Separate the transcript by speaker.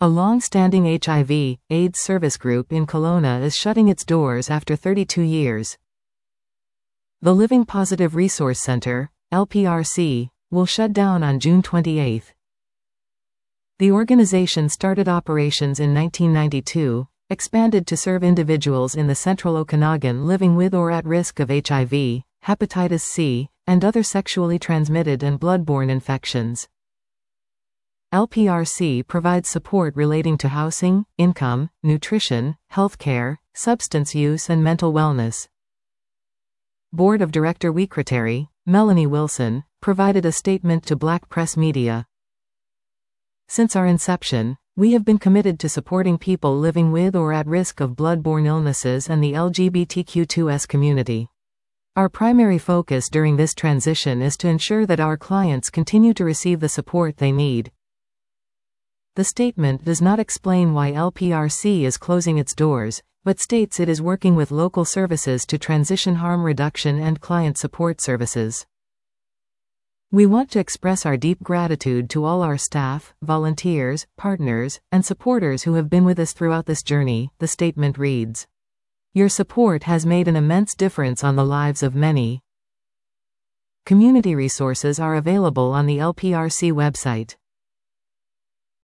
Speaker 1: A long-standing HIV/AIDS service group in Kelowna is shutting its doors after 32 years. The Living Positive Resource Centre, LPRC, will shut down on June 28. The organization started operations in 1992, expanded to serve individuals in the Central Okanagan living with or at risk of HIV, hepatitis C, and other sexually transmitted and blood-borne infections. LPRC provides support relating to housing, income, nutrition, healthcare, substance use and mental wellness. Board of Director Secretary, Melanie Wilson, provided a statement to Black Press Media. Since our inception, we have been committed to supporting people living with or at risk of blood-borne illnesses and the LGBTQ2S community. Our primary focus during this transition is to ensure that our clients continue to receive the support they need. The statement does not explain why LPRC is closing its doors, but states it is working with local services to transition harm reduction and client support services. We want to express our deep gratitude to all our staff, volunteers, partners, and supporters who have been with us throughout this journey, the statement reads. Your support has made an immense difference on the lives of many. Community resources are available on the LPRC website.